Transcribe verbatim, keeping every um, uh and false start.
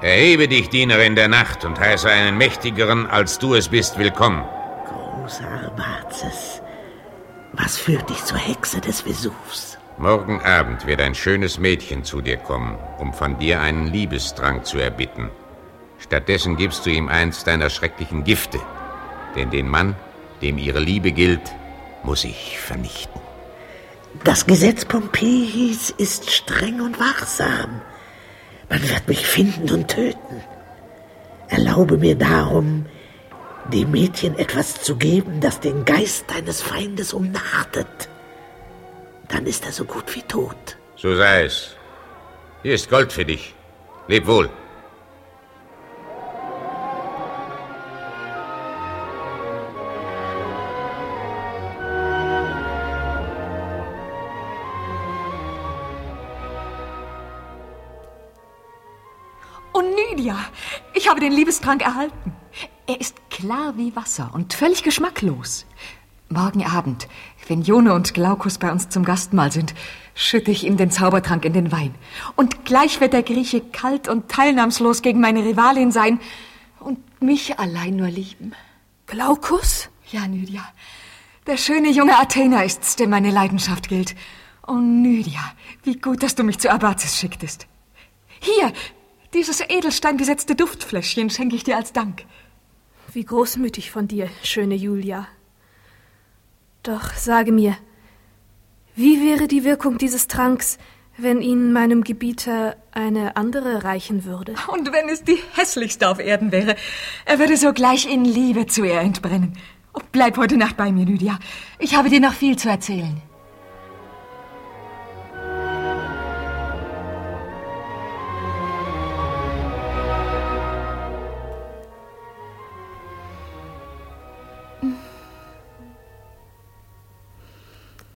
Erhebe dich, Dienerin der Nacht, und heiße einen Mächtigeren, als du es bist, willkommen. Großer Arbaces, was führt dich zur Hexe des Vesuvs? Morgen Abend wird ein schönes Mädchen zu dir kommen, um von dir einen Liebestrank zu erbitten. Stattdessen gibst du ihm eins deiner schrecklichen Gifte, denn den Mann, dem ihre Liebe gilt, muss ich vernichten. Das Gesetz Pompeiis ist streng und wachsam. Man wird mich finden und töten. Erlaube mir darum, dem Mädchen etwas zu geben, das den Geist deines Feindes umnachtet. Dann ist er so gut wie tot. So sei es. Hier ist Gold für dich. Leb wohl. Und Nydia, ich habe den Liebestrank erhalten. Er ist klar wie Wasser und völlig geschmacklos. Morgen Abend, wenn Ione und Glaukus bei uns zum Gastmahl sind, schütte ich ihm den Zaubertrank in den Wein. Und gleich wird der Grieche kalt und teilnahmslos gegen meine Rivalin sein und mich allein nur lieben. Glaukus? Ja, Nydia. Der schöne junge Athener ist's, dem meine Leidenschaft gilt. Oh, Nydia, wie gut, dass du mich zu Arbaces schicktest. Hier, dieses edelsteinbesetzte Duftfläschchen schenke ich dir als Dank. Wie großmütig von dir, schöne Julia. Doch sage mir, wie wäre die Wirkung dieses Tranks, wenn ihn meinem Gebieter eine andere reichen würde? Und wenn es die hässlichste auf Erden wäre, er würde sogleich in Liebe zu ihr entbrennen. Oh, bleib heute Nacht bei mir, Nydia. Ich habe dir noch viel zu erzählen.